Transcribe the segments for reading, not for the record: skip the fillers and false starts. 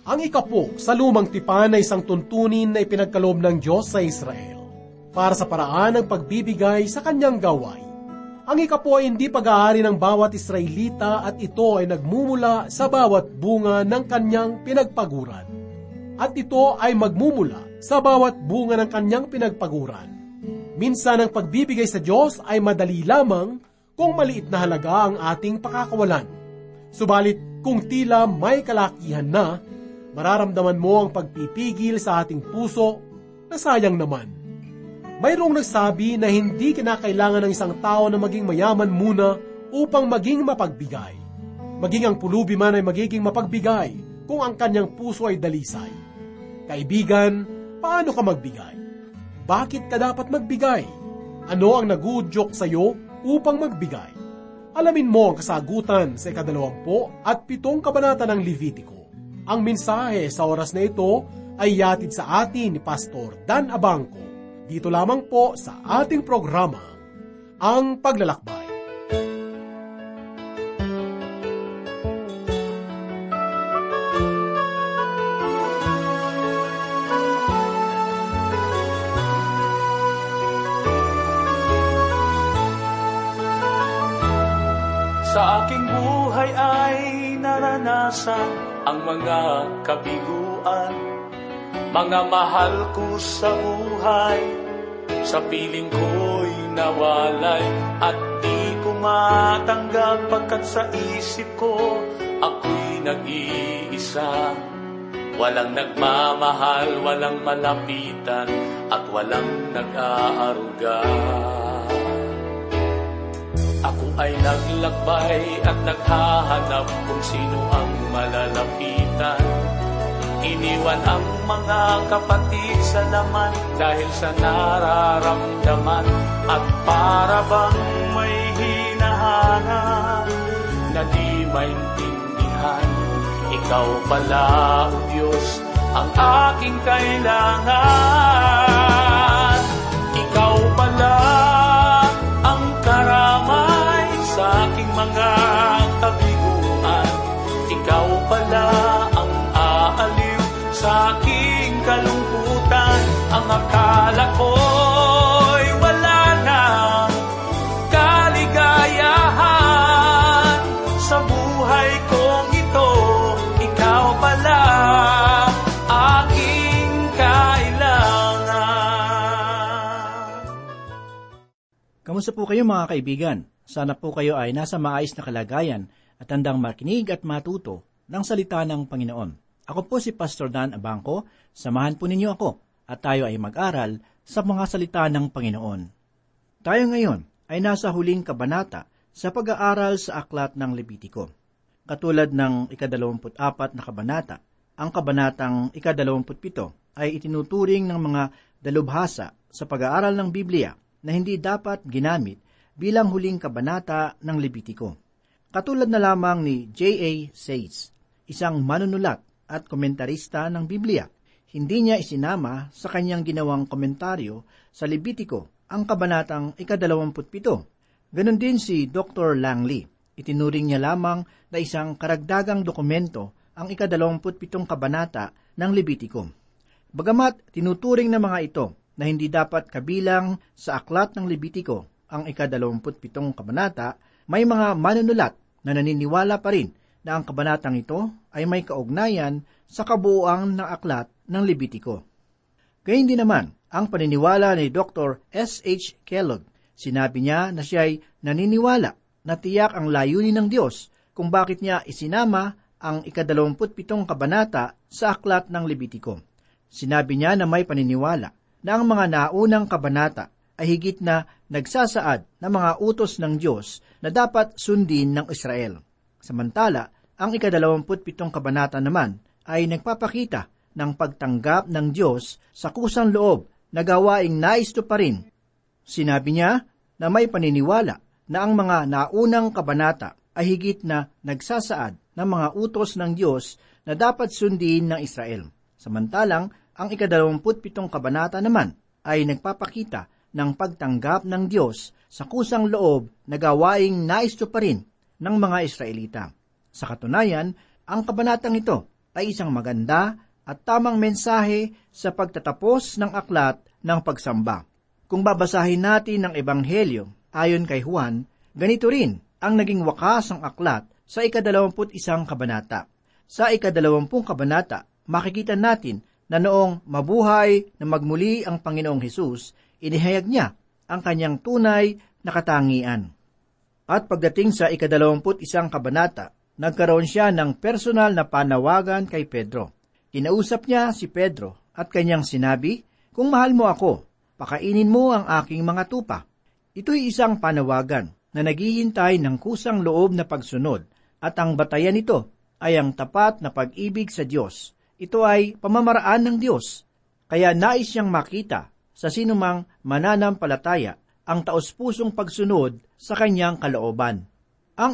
Ang ikapo sa lumang tipan ay isang tuntunin na ipinagkaloob ng Diyos sa Israel para sa paraan ng pagbibigay sa kanyang gawain. Ang ikapo ay hindi pag-aari ng bawat Israelita at ito ay nagmumula sa bawat bunga ng kanyang pinagpaguran. At ito ay magmumula sa bawat bunga ng kanyang pinagpaguran. Minsan ang pagbibigay sa Diyos ay madali lamang kung maliit na halaga ang ating pakakawalan. Subalit kung tila may kalakihan na, mararamdaman mo ang pagpipigil sa ating puso na sayang naman. Mayroong nagsabi na hindi kinakailangan ng isang tao na maging mayaman muna upang maging mapagbigay. Maging ang pulubi man ay magiging mapagbigay kung ang kanyang puso ay dalisay. Kaibigan, paano ka magbigay? Bakit ka dapat magbigay? Ano ang nagudyok sa iyo upang magbigay? Alamin mo ang kasagutan sa 27 kabanata ng Levitico. Ang mensahe sa oras na ito ay yatid sa atin ni Pastor Dan Abangco. Dito lamang po sa ating programa, Ang Paglalakbay. Sa aking buhay ay naranasan ang mga kabiguan, mga mahal ko sa buhay, sa piling ko'y nawalay at di ko matanggap pagkat sa isip ko ako'y nag-iisa. Walang nagmamahal, walang malapitan at walang nag-aaruga. Ako ay naglakbay at naghahanap kung sino ang malalapitan. Iniwan ang mga kapatid sa laman dahil sa nararamdaman at para bang may hinahanap na di maintindihan. Ikaw pala, O Diyos, ang aking kailangan. Ikaw pala ang karamay sa aking mga kabiguan. Ikaw pala ang aaliw sa aking kalungkutan. Ang akala ko'y wala nang kaligayahan sa buhay kong ito. Ikaw pala aking kailangan. Kamusta po kayo mga kaibigan? Sana po kayo ay nasa maayos na kalagayan at handang makinig at matuto ng salita ng Panginoon. Ako po si Pastor Dan Abangco. Samahan po ninyo ako at tayo ay mag-aral sa mga salita ng Panginoon. Tayo ngayon ay nasa huling kabanata sa pag-aaral sa aklat ng Levitico. Katulad ng 24 na kabanata, ang kabanatang 27 ay itinuturing ng mga dalubhasa sa pag-aaral ng Biblia na hindi dapat ginamit bilang huling kabanata ng Levitico. Katulad na lamang ni J.A. Sayce, isang manunulat at komentarista ng Biblia, hindi niya isinama sa kanyang ginawang komentaryo sa Levitico ang kabanatang 27. Ganon din si Dr. Langley. Itinuring niya lamang na isang karagdagang dokumento ang 27 kabanata ng Levitico. Bagamat tinuturing ng mga ito na hindi dapat kabilang sa aklat ng Levitico ang 27 kabanata, may mga manunulat na naniniwala pa rin na ang kabanatang ito ay may kaugnayan sa kabuuan ng aklat ng Levitico. Gayun din naman ang paniniwala ni Dr. S.H. Kellogg. Sinabi niya na siya ay naniniwala na tiyak ang layunin ng Diyos kung bakit niya isinama ang 27 kabanata sa aklat ng Levitico. Sinabi niya na may paniniwala na ang mga naunang kabanata ay higit na nagsasaad ng mga utos ng Diyos na dapat sundin ng Israel. Samantala, ang 27 kabanata naman ay nagpapakita ng pagtanggap ng Diyos sa kusang loob na gawaing nais pa rin. Sinabi niya na may paniniwala na ang mga naunang kabanata ay higit na nagsasaad ng mga utos ng Diyos na dapat sundin ng Israel. Samantalang, ang 27 kabanata naman ay nagpapakita ng pagtanggap ng Diyos sa kusang loob na gawaing nais pa rin ng mga Israelita. Sa katunayan, ang kabanatang ito ay isang maganda at tamang mensahe sa pagtatapos ng aklat ng pagsamba. Kung babasahin natin ang Ebanghelyo ayon kay Juan, ganito rin ang naging wakas ng aklat sa 21 kabanata. Sa 20 kabanata, makikita natin na noong mabuhay na magmuli ang Panginoong Hesus, inihayag niya ang kanyang tunay na katangian. At pagdating sa 21 kabanata, nagkaroon siya ng personal na panawagan kay Pedro. Kinausap niya si Pedro at kanyang sinabi, "Kung mahal mo ako, pakainin mo ang aking mga tupa." Ito'y isang panawagan na naghihintay ng kusang loob na pagsunod, at ang batayan nito ay ang tapat na pag-ibig sa Diyos. Ito ay pamamaraan ng Diyos. Kaya nais siyang makita sa sinumang mananampalataya ang taos-pusong pagsunod sa kanyang kalooban. Ang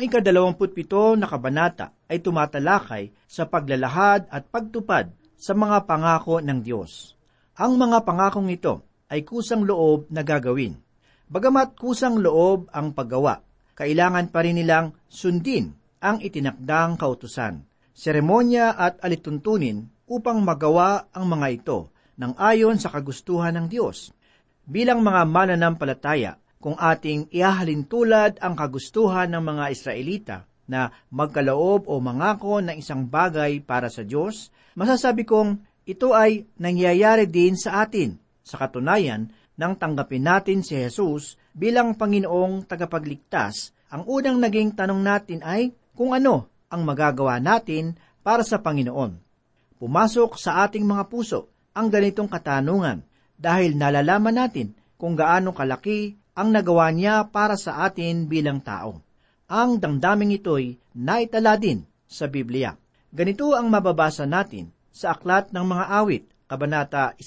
27 na kabanata ay tumatalakay sa paglalahad at pagtupad sa mga pangako ng Diyos. Ang mga pangakong ito ay kusang loob na gagawin. Bagamat kusang loob ang paggawa, kailangan pa rin nilang sundin ang itinakdang kautusan, seremonya at alituntunin upang magawa ang mga ito ng ayon sa kagustuhan ng Diyos. Bilang mga mananampalataya, kung ating ihahalintulad ang kagustuhan ng mga Israelita na magkaloob o mangako ng isang bagay para sa Diyos, masasabi kong ito ay nangyayari din sa atin. Sa katunayan, nang tanggapin natin si Jesus bilang Panginoong tagapagligtas, ang unang naging tanong natin ay kung ano ang magagawa natin para sa Panginoon. Pumasok sa ating mga puso ang ganitong katanungan dahil nalalaman natin kung gaano kalaki ang nagawa niya para sa atin bilang tao. Ang damdaming ito'y naitala din sa Biblia. Ganito ang mababasa natin sa Aklat ng Mga Awit, Kabanata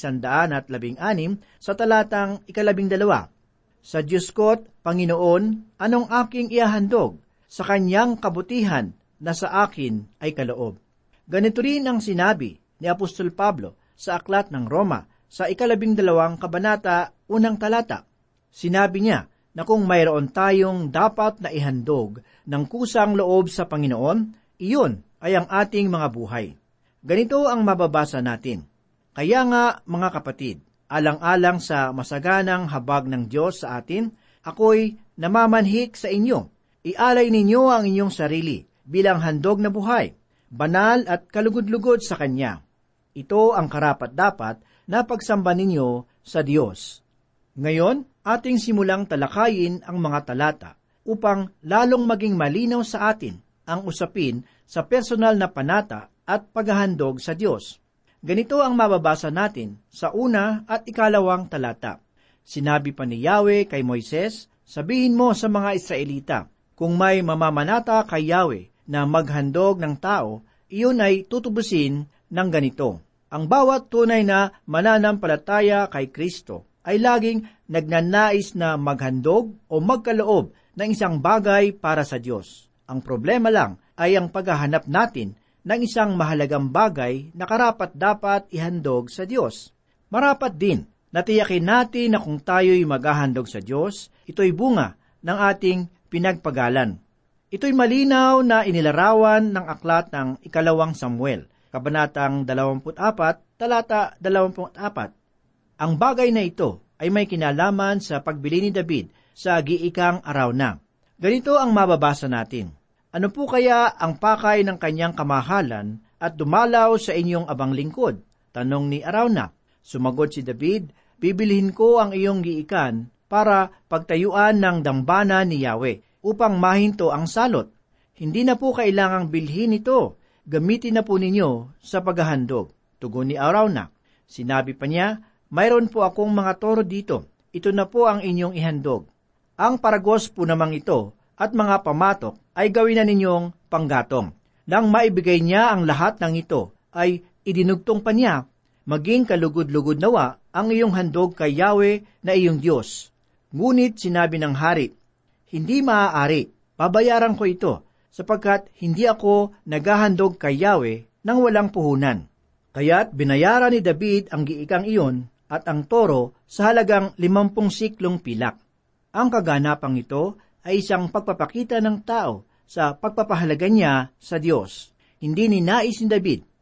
116 sa talatang 12. "Sa Diyos ko't, Panginoon, anong aking ihahandog? Sa kanyang kabutihan na sa akin ay kaloob." Ganito rin ang sinabi ni Apostol Pablo sa Aklat ng Roma sa 12 kabanata 1 talata. Sinabi niya na kung mayroon tayong dapat na ihandog ng kusang loob sa Panginoon, iyon ay ang ating mga buhay. Ganito ang mababasa natin. "Kaya nga, mga kapatid, alang-alang sa masaganang habag ng Diyos sa atin, ako'y namamanhik sa inyo. Ialay ninyo ang inyong sarili bilang handog na buhay, banal at kalugod-lugod sa Kanya. Ito ang karapat-dapat na pagsamba ninyo sa Diyos." Ngayon, ating simulang talakayin ang mga talata upang lalong maging malinaw sa atin ang usapin sa personal na panata at paghahandog sa Diyos. Ganito ang mababasa natin sa 1 at 2 talata. Sinabi pa ni Yahweh kay Moises, "Sabihin mo sa mga Israelita, kung may mamamanata kay Yahweh na maghandog ng tao, iyon ay tutubusin ng ganito. Ang bawat tunay na mananampalataya kay Kristo ay laging nagnanais na maghandog o magkaloob ng isang bagay para sa Diyos. Ang problema lang ay ang paghahanap natin ng isang mahalagang bagay na karapat-dapat ihandog sa Diyos. Marapat din na tiyakin natin na kung tayo'y maghahandog sa Diyos, ito'y bunga ng ating pinagpagalan. Ito'y malinaw na inilarawan ng aklat ng 2 Samuel, Kabanatang 24, talata 24. Ang bagay na ito ay may kinalaman sa pagbili ni David sa giikang Arauna. Ganito ang mababasa natin. "Ano po kaya ang pakay ng kanyang kamahalan at dumalaw sa inyong abang lingkod?" Tanong ni Arauna. Sumagot si David, "Bibilhin ko ang iyong giikan para pagtayuan ng dambana ni Yahweh upang mahinto ang salot. Hindi na po kailangang bilhin ito. Gamitin na po ninyo sa paghahandog." Tugon ni Arauna. Sinabi pa niya, "Mayroon po akong mga toro dito. Ito na po ang inyong ihandog. Ang paragos po namang ito at mga pamatok ay gawin na ninyong panggatong." Nang maibigay niya ang lahat ng ito, ay idinugtong pa niya, "Maging kalugod-lugod nawa ang iyong handog kay Yahweh na iyong Diyos." Ngunit sinabi ng hari, "Hindi maaari. Babayaran ko ito, sapagkat hindi ako naghahandog kay Yahweh nang walang puhunan." Kaya't binayaran ni David ang giikang iyon at ang toro sa halagang 50 siklong pilak. Ang kaganapang ito ay isang pagpapakita ng tao sa pagpapahalaga niya sa Diyos. Hindi ninais ni David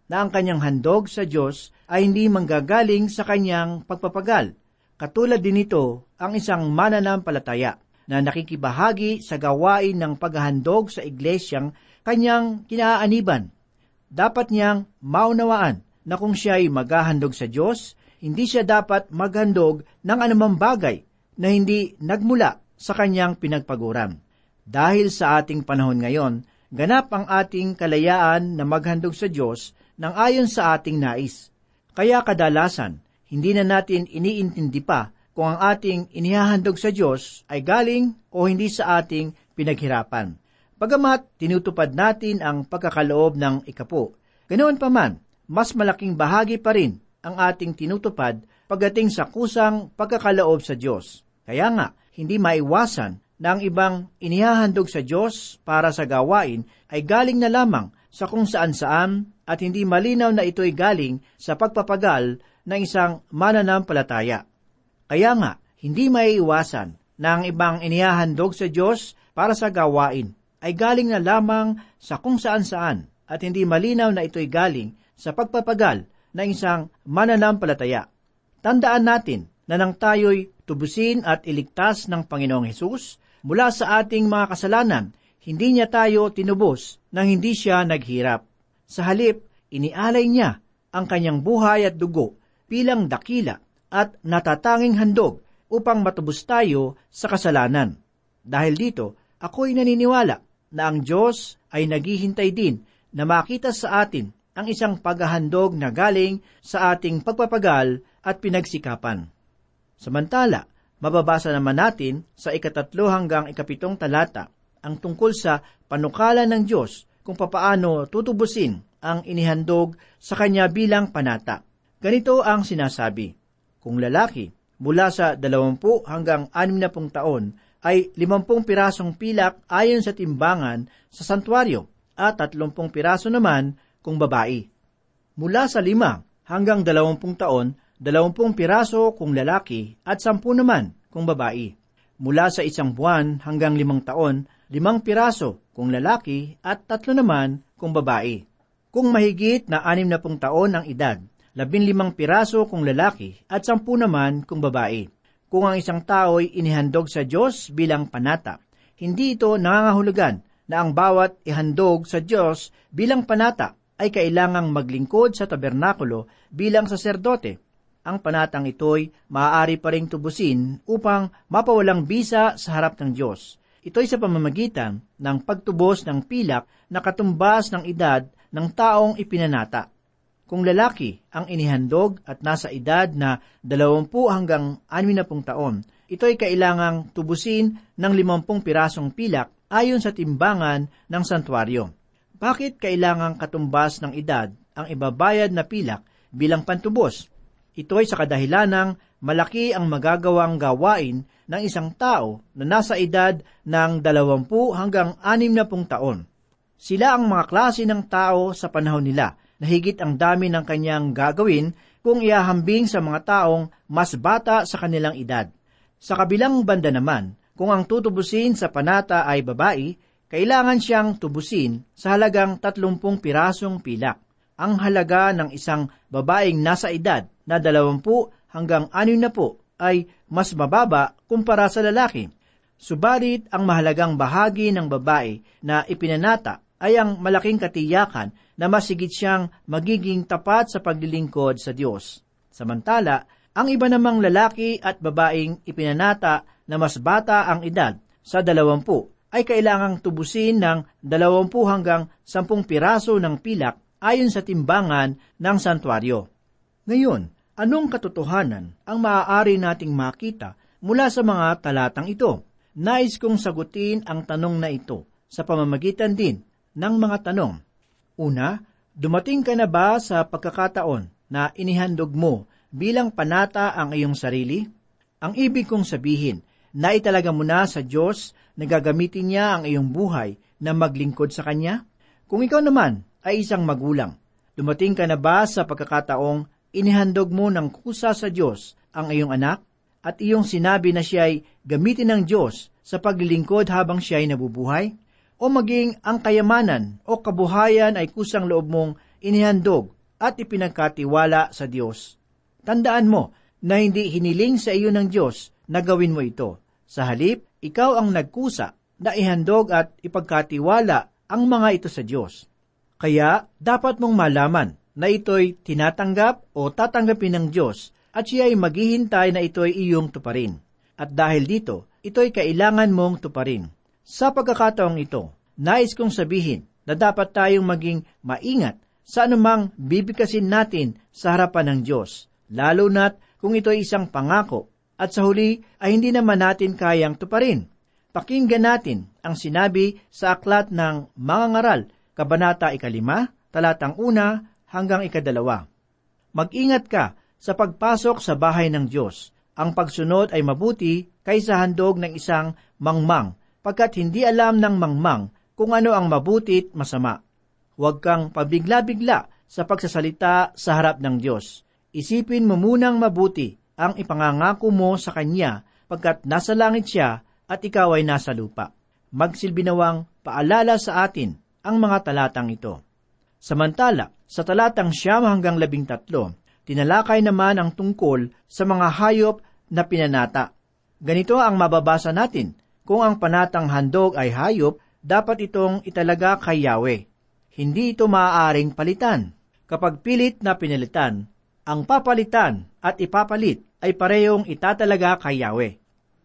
na ang kanyang handog sa Diyos ay hindi manggagaling sa kanyang pagpapagal. Katulad din ito ang isang mananampalataya na nakikibahagi sa gawain ng paghahandog sa iglesyang kanyang kinaaniban. Dapat niyang maunawaan na kung siya ay maghahandog sa Diyos, hindi siya dapat maghandog ng anumang bagay na hindi nagmula sa kanyang pinagpaguran. Dahil sa ating panahon ngayon, ganap ang ating kalayaan na maghandog sa Diyos nang ayon sa ating nais. Kaya kadalasan, hindi na natin iniintindi pa kung ang ating inihahandog sa Diyos ay galing o hindi sa ating pinaghirapan. Bagamat tinutupad natin ang pagkakaloob ng ikapo, ganoon pa man, mas malaking bahagi pa rin ang ating tinutupad pagdating sa kusang pagkakaloob sa Diyos. Kaya nga, hindi maiwasan na ang ibang inihahandog sa Diyos para sa gawain ay galing na lamang sa kung saan-saan at hindi malinaw na ito'y galing sa pagpapagal ng isang mananampalataya. Kaya nga, hindi maiiwasan na ang ibang inihahandog sa Diyos para sa gawain ay galing na lamang sa kung saan-saan at hindi malinaw na ito'y galing sa pagpapagal ng isang mananampalataya. Tandaan natin na nang tayo'y tubusin at iligtas ng Panginoong Hesus mula sa ating mga kasalanan, hindi niya tayo tinubos nang hindi siya naghirap. Sa halip, inialay niya ang kanyang buhay at dugo bilang dakila at natatanging handog upang matubos tayo sa kasalanan. Dahil dito, ako'y naniniwala na ang Diyos ay naghihintay din na makita sa atin ang isang paghahandog na galing sa ating pagpapagal at pinagsikapan. Samantala, mababasa naman natin sa 3 hanggang 7 talata ang tungkol sa panukala ng Diyos kung papaano tutubusin ang inihandog sa Kanya bilang panata. Ganito ang sinasabi, kung lalaki, mula sa 20 hanggang 60 taon, ay 50 pirasong pilak ayon sa timbangan sa santuaryo at 30 piraso naman kung babae. Mula sa 5 hanggang 20 taon, 20 piraso kung lalaki at 10 naman kung babae. Mula sa 1 buwan hanggang 5 taon, 5 piraso kung lalaki at 3 naman kung babae. Kung mahigit na 60 taon ang edad, 15 piraso kung lalaki at 10 naman kung babae. Kung ang isang tao'y inihandog sa Diyos bilang panata, hindi ito nangangahulugan na ang bawat ihandog sa Diyos bilang panata ay kailangang maglingkod sa tabernakulo bilang saserdote. Ang panatang ito'y maaari pa ring tubusin upang mapawalang bisa sa harap ng Diyos. Ito'y sa pamamagitan ng pagtubos ng pilak na katumbas ng edad ng taong ipinanata. Kung lalaki ang inihandog at nasa edad na 20 hanggang 60 taon, ito'y kailangang tubusin ng 50 pirasong pilak ayon sa timbangan ng santuaryo. Bakit kailangang katumbas ng edad ang ibabayad na pilak bilang pantubos? Ito'y sa kadahilanang malaki ang magagawang gawain ng isang tao na nasa edad ng 20 hanggang 60 taon. Sila ang mga klase ng tao sa panahon nila na higit ang dami ng kanyang gagawin kung iahambing sa mga taong mas bata sa kanilang edad. Sa kabilang banda naman, kung ang tutubusin sa panata ay babae, kailangan siyang tubusin sa halagang 30 pirasong pilak. Ang halaga ng isang babaeng nasa edad na 20 hanggang 60 ay mas mababa kumpara sa lalaki. Subalit ang mahalagang bahagi ng babae na ipinanata ay ang malaking katiyakan na masigit siyang magiging tapat sa paglilingkod sa Diyos. Samantala, ang iba namang lalaki at babaeng ipinanata na mas bata ang edad sa 20 ay kailangang tubusin ng 20 hanggang 10 piraso ng pilak ayon sa timbangan ng santuaryo. Ngayon, anong katotohanan ang maaari nating makita mula sa mga talatang ito? Nais kong sagutin ang tanong na ito sa pamamagitan din ng mga tanong. Una, dumating ka na ba sa pagkakataon na inihandog mo bilang panata ang iyong sarili? Ang ibig kong sabihin, naitalaga mo na sa Diyos na gagamitin niya ang iyong buhay na maglingkod sa Kanya? Kung ikaw naman ay isang magulang, dumating ka na ba sa pagkakataong inihandog mo ng kusa sa Diyos ang iyong anak at iyong sinabi na siya'y gamitin ng Diyos sa paglilingkod habang siya'y nabubuhay? O maging ang kayamanan o kabuhayan ay kusang loob mong inihandog at ipinagkatiwala sa Diyos. Tandaan mo na hindi hiniling sa iyo ng Diyos na gawin mo ito. Sa halip, ikaw ang nagkusa na ihandog at ipagkatiwala ang mga ito sa Diyos. Kaya, dapat mong malaman na ito'y tinatanggap o tatanggapin ng Diyos at siya ay maghihintay na ito'y iyong tuparin. At dahil dito, ito'y kailangan mong tuparin. Sa pagkakataong ito, nais kong sabihin na dapat tayong maging maingat sa anumang bibigkasin natin sa harapan ng Diyos, lalo na't kung ito'y isang pangako at sa huli ay hindi naman natin kayang tuparin. Pakinggan natin ang sinabi sa aklat ng Mga Ngaral, Kabanata 5, talatang 1 hanggang 2. Mag-ingat ka sa pagpasok sa bahay ng Diyos. Ang pagsunod ay mabuti kaysa handog ng isang mangmang, pagkat hindi alam ng mangmang kung ano ang mabuti't masama. Huwag kang pabigla-bigla sa pagsasalita sa harap ng Diyos. Isipin mo munang mabuti ang ipangangako mo sa Kanya, pagkat nasa langit siya at ikaw ay nasa lupa. Magsilbi nawang paalala sa atin ang mga talatang ito. Samantala, sa talatang 9 hanggang 13, tinalakay naman ang tungkol sa mga hayop na pinanata. Ganito ang mababasa natin: kung ang panatang handog ay hayop, dapat itong italaga kay Yahweh. Hindi ito maaaring palitan. Kapag pilit na pinalitan, ang papalitan at ipapalit ay parehong itatalaga kay Yahweh.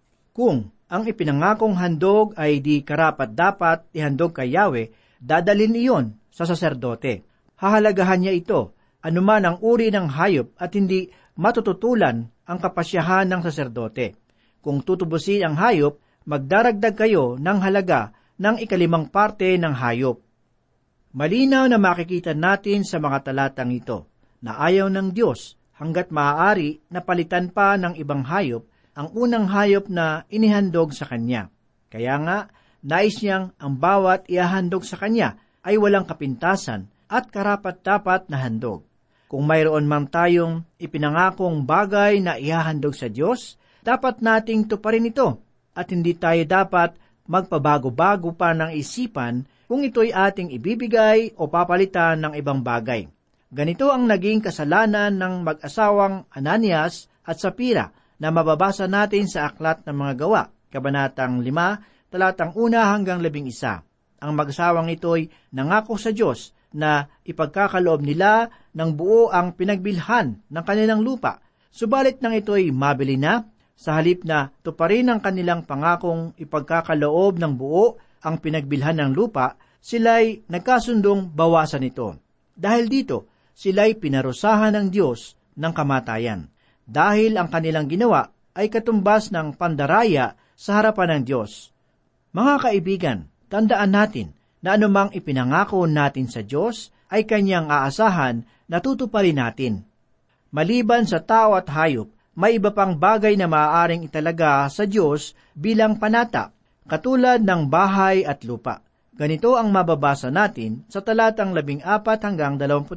Kung ang ipinangakong handog ay di karapat-dapat ihandog kay Yahweh, dadalhin iyon sa saserdote. Hahalagahan niya ito, anuman ang uri ng hayop, at hindi matututulan ang kapasyahan ng saserdote. Kung tutubusin ang hayop, magdaragdag kayo ng halaga ng 5 parte ng hayop. Malinaw na makikita natin sa mga talatang ito na ayaw ng Diyos hanggat maaari na palitan pa ng ibang hayop ang unang hayop na inihandog sa Kanya. Kaya nga, nais niyang ang bawat ihahandog sa Kanya ay walang kapintasan at karapat-dapat na handog. Kung mayroon man tayong ipinangakong bagay na ihahandog sa Diyos, dapat nating tuparin ito at hindi tayo dapat magpabago-bago pa ng isipan kung ito'y ating ibibigay o papalitan ng ibang bagay. Ganito ang naging kasalanan ng mag-asawang Ananias at Sapira na mababasa natin sa Aklat ng Mga Gawa, Kabanatang 5, talatang 1 hanggang 11. Ang mag-asawang ito'y nangako sa Diyos na ipagkakaloob nila ng buo ang pinagbilhan ng kanilang lupa. Subalit nang ito'y mabili na, sa halip na tuparin ang kanilang pangakong ipagkakaloob ng buo ang pinagbilhan ng lupa, sila'y nagkasundong bawasan ito. Dahil dito, sila'y pinarusahan ng Diyos ng kamatayan. Dahil ang kanilang ginawa ay katumbas ng pandaraya sa harapan ng Diyos. Mga kaibigan, tandaan natin na anumang ipinangako natin sa Diyos ay Kanyang aasahan na tutuparin natin. Maliban sa tao at hayop, may iba pang bagay na maaaring italaga sa Diyos bilang panata, katulad ng bahay at lupa. Ganito ang mababasa natin sa talatang 14 hanggang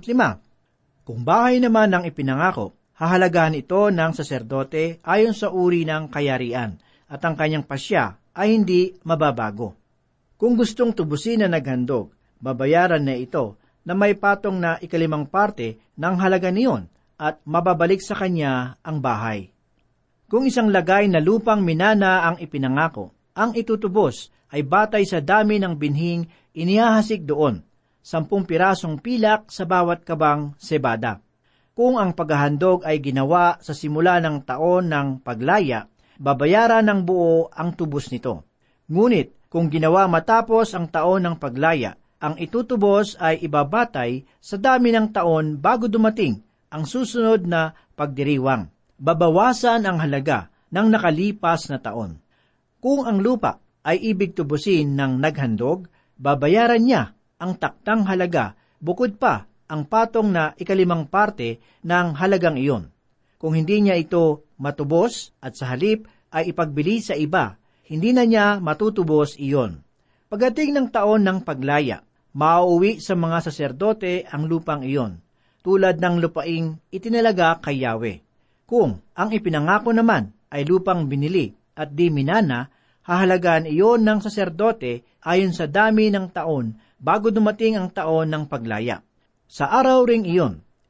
25. Kung bahay naman ang ipinangako, hahalagahan ito ng saserdote ayon sa uri ng kayarian, at ang kanyang pasya ay hindi mababago. Kung gustong tubusin na naghandog, babayaran na ito na may patong na 5 parte ng halaga niyon, at mababalik sa kanya ang bahay. Kung isang lagay na lupang minana ang ipinangako, ang itutubos ay batay sa dami ng binhing inihahasik doon, 10 pirasong pilak sa bawat kabang sebada. Kung ang paghahandog ay ginawa sa simula ng taon ng paglaya, babayaran ng buo ang tubos nito. Ngunit kung ginawa matapos ang taon ng paglaya, ang itutubos ay ibabatay sa dami ng taon bago dumating ang susunod na pagdiriwang. Babawasan ang halaga ng nakalipas na taon. Kung ang lupa ay ibig tubusin ng naghandog, babayaran niya ang taktang halaga bukod pa ang patong na 5 parte ng halagang iyon. Kung hindi niya ito matubos at sa halip ay ipagbili sa iba, hindi na niya matutubos iyon. Pagdating ng taon ng paglaya, mauuwi sa mga saserdote ang lupang iyon, tulad ng lupaing itinalaga kay Yahweh. Kung ang ipinangako naman ay lupang binili at di minana, hahalagaan iyon ng saserdote ayon sa dami ng taon bago dumating ang taon ng paglaya. Sa araw ring iyon,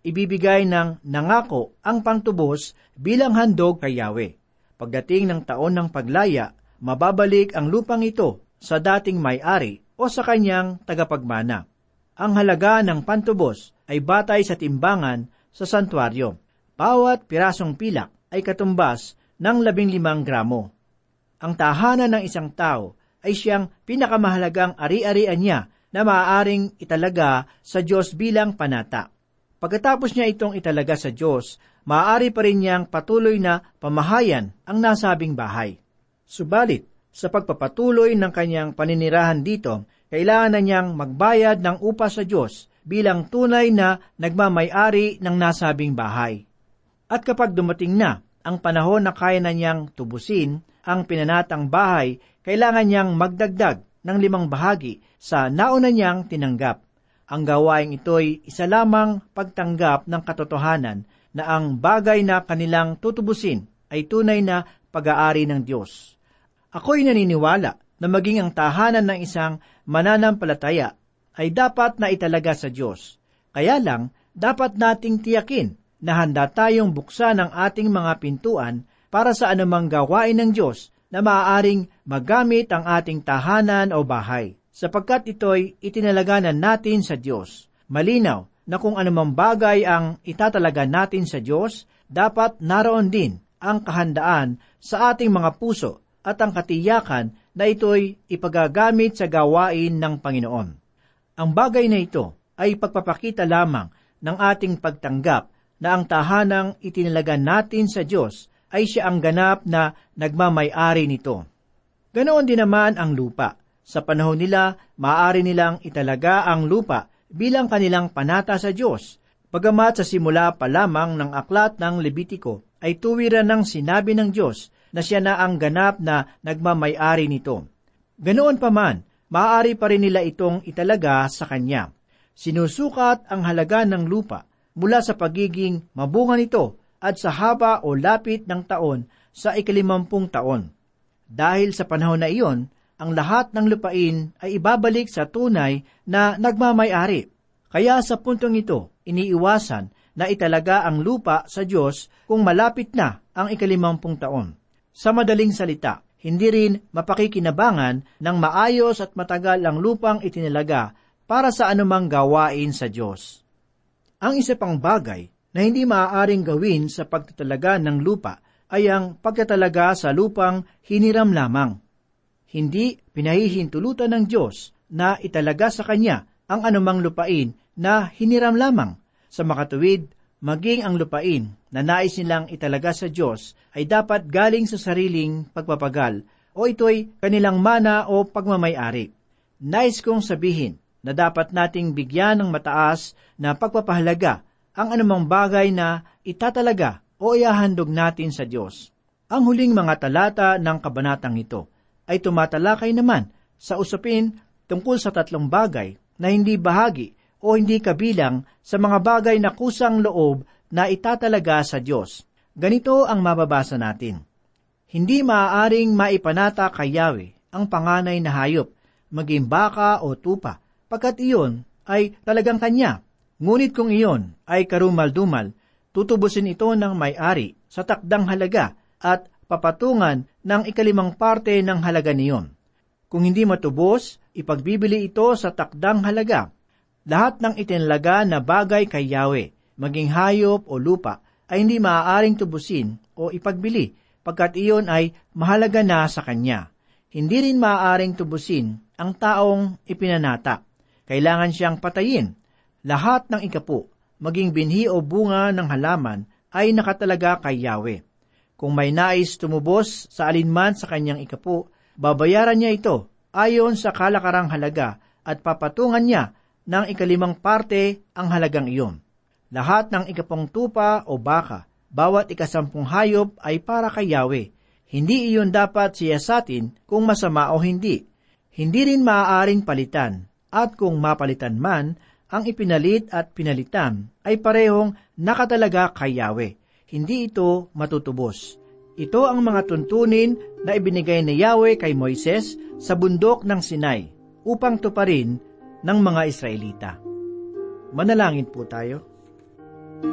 ibibigay ng nangako ang pangtubos bilang handog kay Yahweh. Pagdating ng taon ng paglaya, mababalik ang lupang ito sa dating may-ari o sa kanyang tagapagmana. Ang halaga ng pantubos ay batay sa timbangan sa santuaryo. Bawat pirasong pilak ay katumbas ng 15 gramo. Ang tahanan ng isang tao ay siyang pinakamahalagang ari-arian niya na maaaring italaga sa Diyos bilang panata. Pagkatapos niya itong italaga sa Diyos, maaari pa rin niyang patuloy na pamahayan ang nasabing bahay. Subalit, sa pagpapatuloy ng kanyang paninirahan dito, kailangan na niyang magbayad ng upa sa Diyos bilang tunay na nagmamay-ari ng nasabing bahay. At kapag dumating na ang panahon na kaya na niyang tubusin ang pinanatang bahay, kailangan niyang magdagdag ng 5 bahagi sa nauna niyang tinanggap. Ang gawaing ito'y isa lamang pagtanggap ng katotohanan na ang bagay na kanilang tutubusin ay tunay na pag-aari ng Diyos. Ako'y naniniwala na maging ang tahanan ng isang mananampalataya ay dapat na italaga sa Diyos. Kaya lang, dapat nating tiyakin na handa tayong buksan ang ating mga pintuan para sa anumang gawain ng Diyos na maaaring magamit ang ating tahanan o bahay, sapagkat ito'y itinalaganan natin sa Diyos. Malinaw na kung anumang bagay ang itatalaga natin sa Diyos, dapat naroon din ang kahandaan sa ating mga puso at ang katiyakan na ito'y ipagagamit sa gawain ng Panginoon. Ang bagay na ito ay pagpapakita lamang ng ating pagtanggap na ang tahanang itinalaga natin sa Diyos ay siya ang ganap na nagmamay-ari nito. Ganoon din naman ang lupa. Sa panahon nila, maaari nilang italaga ang lupa bilang kanilang panata sa Diyos. Bagamat sa simula pa lamang ng aklat ng Levitiko ay tuwiran ng sinabi ng Diyos na siya na ang ganap na nagmamay-ari nito. Ganoon pa man, maaari pa rin nila itong italaga sa Kanya. Sinusukat ang halaga ng lupa mula sa pagiging mabunga nito at sa haba o lapit ng taon sa 50 taon. Dahil sa panahon na iyon, ang lahat ng lupain ay ibabalik sa tunay na nagmamay-ari. Kaya sa puntong ito, iniiwasan na italaga ang lupa sa Diyos kung malapit na ang 50 taon. Sa madaling salita, hindi rin mapakikinabangan ng maayos at matagal ang lupang itinalaga para sa anumang gawain sa Diyos. Ang isa pang bagay na hindi maaaring gawin sa pagtatalaga ng lupa ay ang pagtatalaga sa lupang hiniram lamang. Hindi pinahihintulutan ng Diyos na italaga sa Kanya ang anumang lupain na hiniram lamang. Sa makatuwid, maging ang lupain na nais nilang italaga sa Diyos ay dapat galing sa sariling pagpapagal o ito'y kanilang mana o pagmamay-ari. Nais kong sabihin na dapat nating bigyan ng mataas na pagpapahalaga ang anumang bagay na itatalaga o iahandog natin sa Diyos. Ang huling mga talata ng kabanatang ito ay tumatalakay naman sa usapin tungkol sa 3 bagay na hindi bahagi o hindi kabilang sa mga bagay na kusang loob na itatalaga sa Diyos. Ganito ang mababasa natin. Hindi maaaring maipanata kay Yahweh ang panganay na hayop, maging baka o tupa, pagkat iyon ay talagang Kanya. Ngunit kung iyon ay karumal-dumal, tutubusin ito ng may-ari sa takdang halaga at papatungan ng 5 parte ng halaga niyon. Kung hindi matubos, ipagbibili ito sa takdang halaga. Lahat ng itinalaga na bagay kay Yahweh, maging hayop o lupa, ay hindi maaaring tubusin o ipagbili, pagkat iyon ay mahalaga na sa Kanya. Hindi rin maaaring tubusin ang taong ipinanata. Kailangan siyang patayin. Lahat ng ikapu, maging binhi o bunga ng halaman, ay nakatalaga kay Yahweh. Kung may nais tumubos sa alinman sa kanyang ikapu, babayaran niya ito ayon sa kalakarang halaga at papatungan niya ng 5 parte ang halagang iyon. Lahat ng 10 tupa o baka, bawat 10 hayop ay para kay Yahweh. Hindi iyon dapat siyasatin kung masama o hindi. Hindi rin maaaring palitan, at kung mapalitan man, ang ipinalit at pinalitan ay parehong nakatalaga kay Yahweh. Hindi ito matutubos. Ito ang mga tuntunin na ibinigay ni Yahweh kay Moises sa bundok ng Sinai upang tuparin ng mga Israelita. Manalangin po tayo.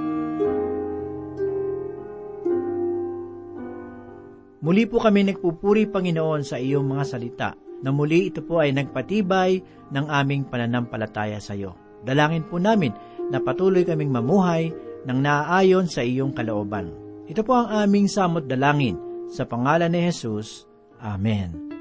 Muli po kami nagpupuri, Panginoon, sa iyong mga salita, na muli ito po ay nagpatibay ng aming pananampalataya sa iyo. Dalangin po namin na patuloy kaming mamuhay ng naaayon sa iyong kalooban. Ito po ang aming samot dalangin sa pangalan ni Jesus. Amen.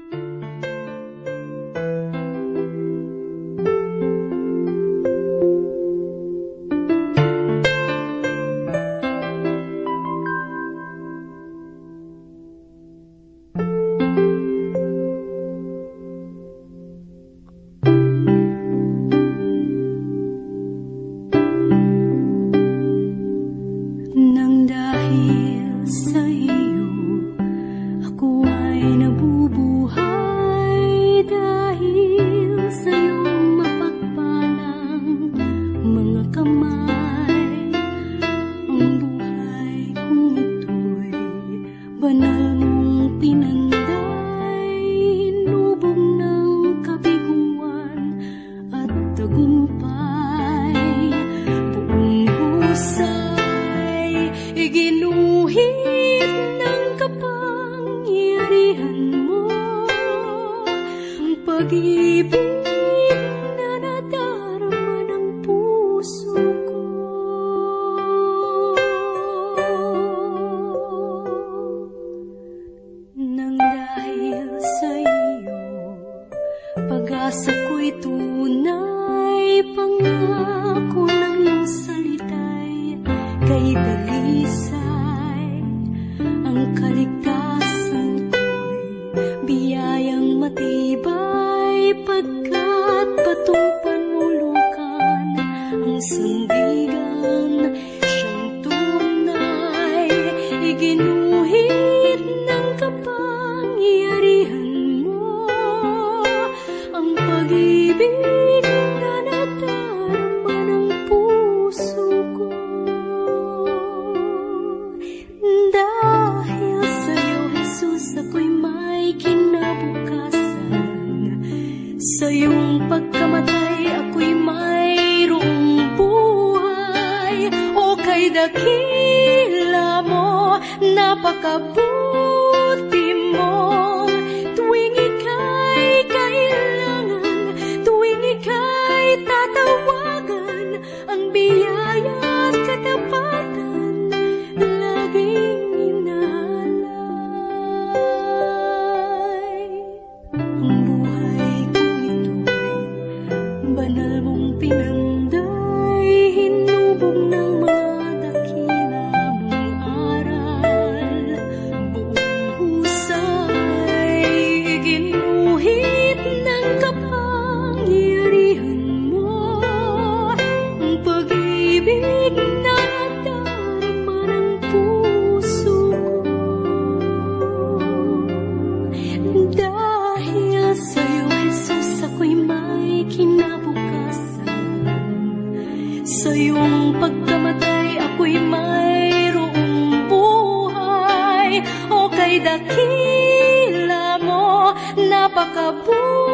Pag-asa ko'y tunay, pangako ng iyong salita'y kay dalisay. Ang kaligtasan ko'y biyayang matibay, pagkat patong panulukan ang sandigan siyang tunay. Iginuhit ng kapangyarihan pag-ibig na nadarama ng puso ko. Dahil sa'yo, Jesus, ako'y may kinabukasan. Sa iyong pagkamatay, ako'y mayroong buhay. O kay dakila mo, napakabuti mo. Tuwing ika'y tatawagan, ang biyaya at katapatan laging inaalay. Ang buhay kong ito'y banal mong pinanday, hinubog ng mga dakila mong aral. Buong husay, iginuhit ng kapangyarihan, pag-ibig na nadarama ng puso ko. Dahil sa'yo, Jesus, ako'y may kinabukasan. Sa iyong pagkamatay, ako'y mayroong buhay. O kay dakila mo, napakabuhay.